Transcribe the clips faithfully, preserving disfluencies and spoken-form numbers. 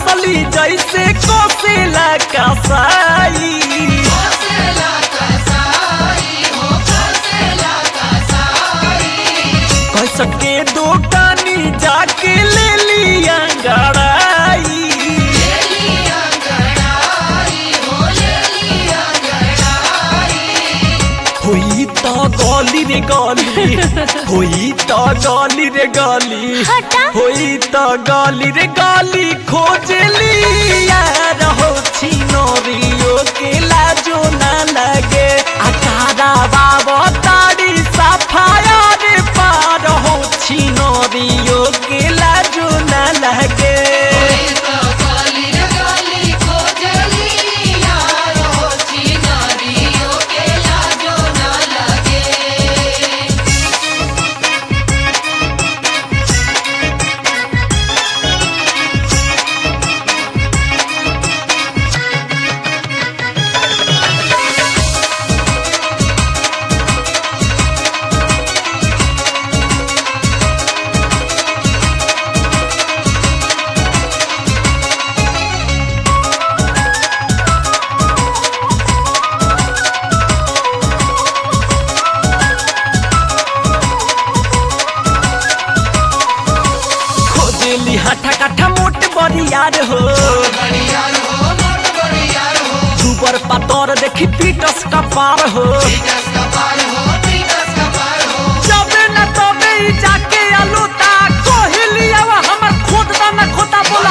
कसली जैसे कोसेला कसाई कैसके दुकानी जाके ले लिया गड़ाई होई तो गली रे गली होई तो गली रे गली होई तो गली रे गली खोजली यार हो छिनोरियो के लाजो ना लगे अकारा बाबा ताड़ी सफाया रे पार हो छिनोरियो के लाजो ना लगे हठा कठा मोट बरियार हो दुबर पातर देखी पीटस कपार हो जबे न तबे जाके अलूता कोहली आवा हमर खोद न खोता बोला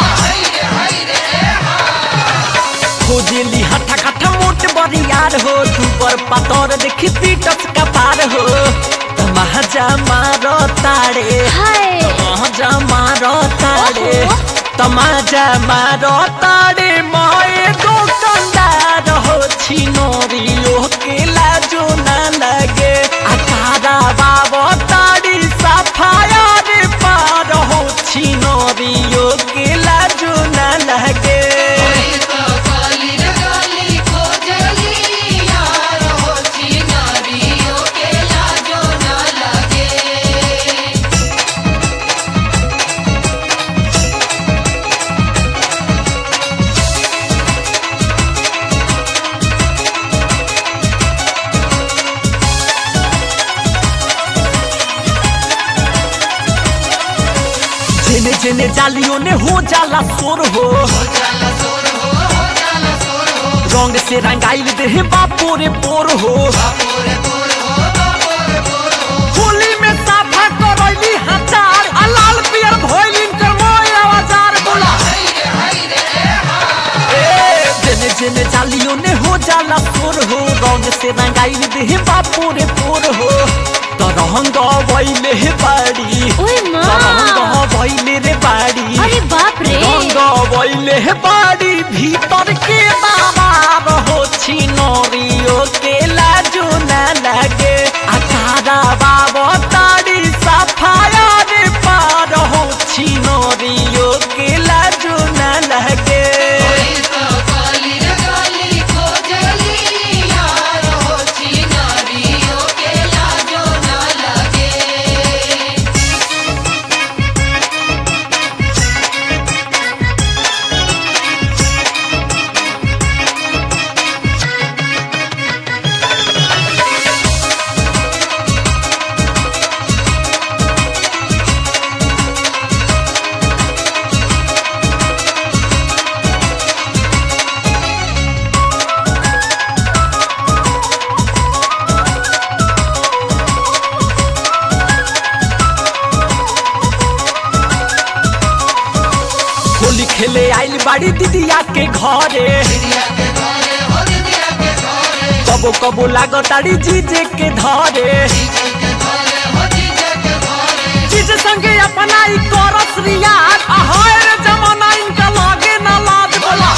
खोजली हठा कठा मोट बरियार हो दुबर पातर देखी पीटस कपार हो तमाजा मारो ताड़े तमाजा मारो ताड़े तमाजा मारो ताड़े मोए दुकानदार हो छिनोरियो के लाजो ना लगे अकारा बाबा ताड़ी सफाया रे पार हो छिनोरियो के लाजो ना लगे जेने जेने जालियों ने हो जाला सोर हो रंग से रंगाइल देह बापोरे पोर हो होली में साफा करैली हजार लाल पियर भइलिन कर मोय आवाजार बोला ए जेने जेने जालियों ने हो जाला सोर हो रंग से रंगाइल देह बापोरे पोर हो तरंग वैले बाड़ी तरंग वैले रे बाड़ी अरे बाप रे रंग वैले बाड़ी भीतर के बाबार हो छिनोरियो के लाजो ना लगे अकारा बाबा ताड़ी सफाया रे पार हो छिनोरियो के लाजो ना लगे खेले आइल बाड़ी दीदिया के घरे कबो कबो लागताड़ी जीजे के धरे जीजे संगे अपनाई करस रियाज आहार जमाना इनका लागे ना लाज बोला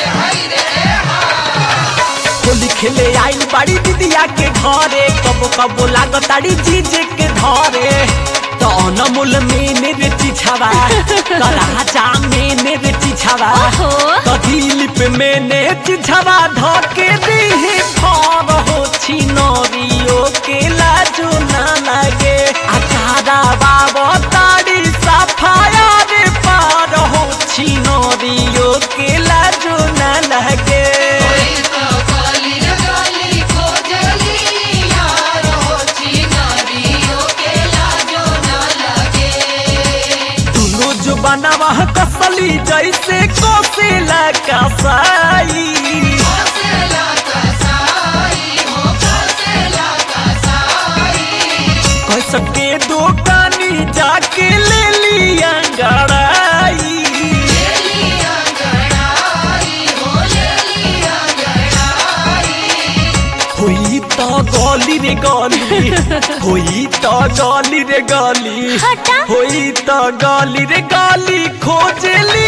होली खेले आइल बाड़ी दीदिया के घरे कबो कबो लागताड़ी जीजे के धरे तो अनमोल में मेरे चिछावा राजा में मेरे चिछावा तो दिलीप में ने चिछावा धके दी भर हो छिनोरियो के लाजो ना लगे अकारा बाबा ताड़ी सफाया रे पार हो छिनोरी नारियों के लाजो ना लगे। दुनो जो बनावा कसली जैसे कोसेला कसाई, सबके दुकानी जाके ले लिया गड़ाई। होई तो गली रे गली, होई तो गली रे गली, होई तो गली रे गली खोजली